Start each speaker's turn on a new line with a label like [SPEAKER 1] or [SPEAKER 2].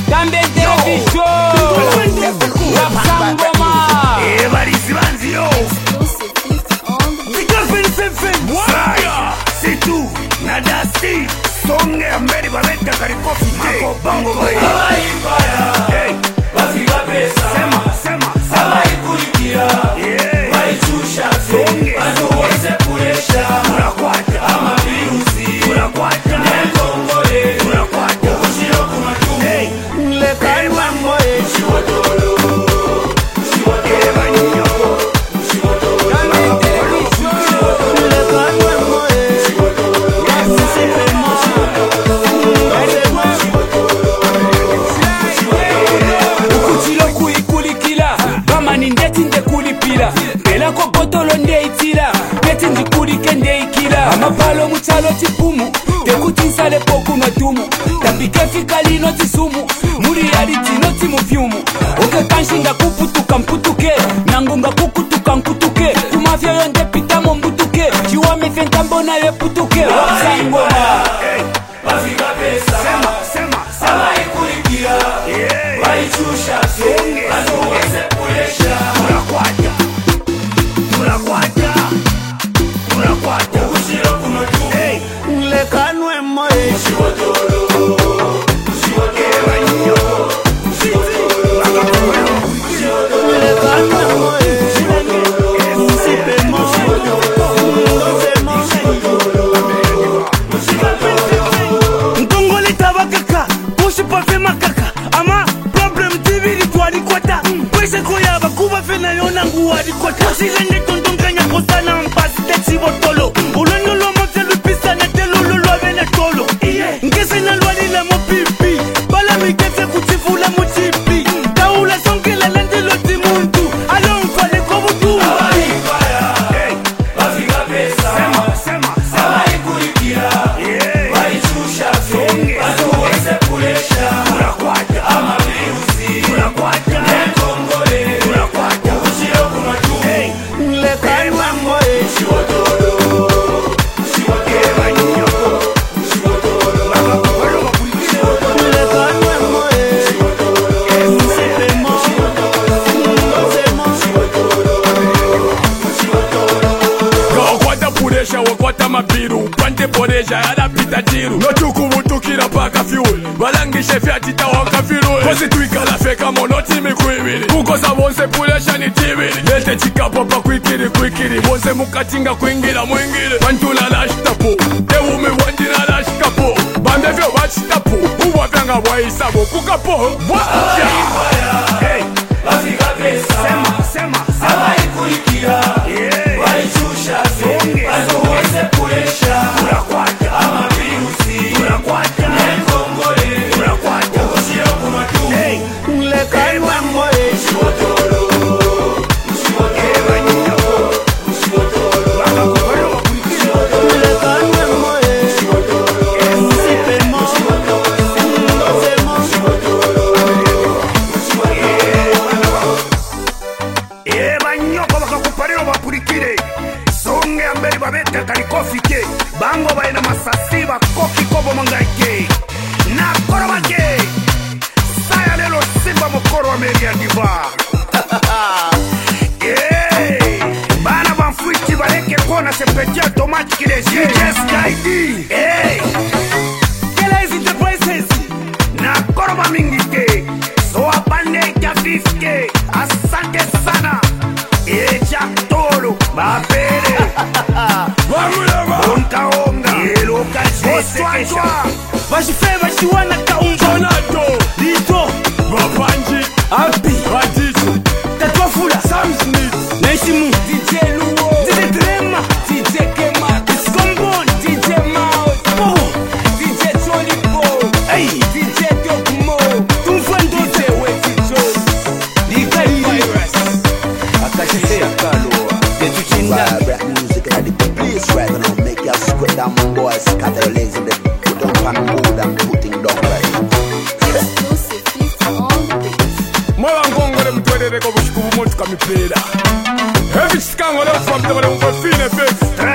[SPEAKER 1] Gambe television Rapsangoma
[SPEAKER 2] Balizibanzi yo c'est tout Nadasti Songe amberi babeta karikofi Mako bongo boy
[SPEAKER 3] Bafika pesa
[SPEAKER 2] Sema
[SPEAKER 3] Abaikulikia Baichusha
[SPEAKER 2] Songe
[SPEAKER 3] Anuweze kulesha
[SPEAKER 2] Turakwata
[SPEAKER 3] Ama virusi
[SPEAKER 2] Turakwata
[SPEAKER 3] Nekongole
[SPEAKER 2] Turakwata
[SPEAKER 3] Ukushiro kumatumu
[SPEAKER 2] Nlekanwa moe
[SPEAKER 3] Ushibotolo
[SPEAKER 2] Eba nyoko
[SPEAKER 1] Gambe television
[SPEAKER 2] Nlekanwa moe
[SPEAKER 1] Ukuchilo kuikulikila Bama nindeti nde kulipila Bela kokotolo nde itila Beti ndikulike nde ikila Amapalo muchalo chipumu Tekuti nsale poku matumu Tambike fika lino tisumu Muri yali tino timu vyumu Oke kanshinga kuputuka mputuke Nangunga kukutuka nkutuke Tumafya yonde pitamo mbutuke Chiwa mefenta mbona ye putuke Rapsangoma
[SPEAKER 3] Bafika pesa
[SPEAKER 2] Sema
[SPEAKER 3] Abaikulikia Baichusha Anuweze kulesha
[SPEAKER 2] Turakwata
[SPEAKER 3] Ukushiro kumatumu
[SPEAKER 2] Nlekanwe moe
[SPEAKER 3] Ushibotolo
[SPEAKER 2] Eba nyoko Nlekanwe moe Ntongole tabakaka Pushi pafe makaka Ama problem TV litwali kwata Pwese koyaba kuba fena yona nguwali kwata Shirende tondonganya kosana mpasi techi botolo Ulendo lo mote lupisa na telo lolo avene tolo Nkese na lwali la mo pipi Bala mikese kuchifula mo chipi Taula sonkela lande lo timuntu Alon kwale kobutu
[SPEAKER 3] Bafika pesa Abaikulikia Baichusha Anuweze kulesha Ama virusi Nekongole Ukushiro kumatumu
[SPEAKER 2] Nlekanwa moe
[SPEAKER 3] Ushibotolo
[SPEAKER 2] Eba nyoko Nlekanwe moe
[SPEAKER 4] Wakwata puresha wakwata mabiru Pante poresha yada pita jiru Nochuku mutukira paka fuel Balangishe fiatita waka firu Kosi tuikala feka monoti mikwibiri Kukosa wonse puresha ni tibiri Lete chika papa kwikiri Wonse mukatinga kuingira mwingiri Pantula lashtapu Ewume wanjina lashkapu Bandevyo wachtapu Uwa vyanga waisabo kukapo Wacha
[SPEAKER 3] Bafika pesa Abaikulikia Baichusha Anuweze kulesha Ama virusi Nekongole Ukushiro kumatumu
[SPEAKER 2] Nlekanwa moe
[SPEAKER 3] Ushibotolo
[SPEAKER 2] Eba nyoko Nlekanwe moe Eba nyoko bakakupariro bapulikire Songe amberi babeta kalikofike Bango baina masasi bakoki kobo mangaike Nakoro bake Saya lelo simba mokoro wa meri ya diva Bana banfuiti baleke kona sepeti automatique les yeux Yes guide Kela is enterprises Nakoro ba mingi ke So apande ikafifike Asante sana Echa tolo Bapere Onka Eloka jese Bashife bashiwana kaunga
[SPEAKER 4] Ronaldo
[SPEAKER 2] Lito
[SPEAKER 4] Babanji
[SPEAKER 2] Api
[SPEAKER 4] Badichu
[SPEAKER 2] Tatwa fula
[SPEAKER 4] Sam Smith
[SPEAKER 2] Naishimu
[SPEAKER 1] DJ Luo
[SPEAKER 2] DJ Drema
[SPEAKER 1] DJ Kema
[SPEAKER 2] Skombon
[SPEAKER 1] DJ Mouse
[SPEAKER 2] Bobo
[SPEAKER 1] DJ Tony Bo
[SPEAKER 2] Hey
[SPEAKER 1] DJ Dokmo
[SPEAKER 2] Tumfuendo
[SPEAKER 1] DJ Weti Jones
[SPEAKER 2] Likai
[SPEAKER 1] Virus
[SPEAKER 2] Akashia Kaloa Getuchinda
[SPEAKER 5] Rap music at the place right now. Make y'all squat down, my boys. Scatter your legs in the put on pan board and putting down right.
[SPEAKER 4] Mola ngongole mtwelele kwa bushuku bumotu kamipela Heavy chikango leo from the fine face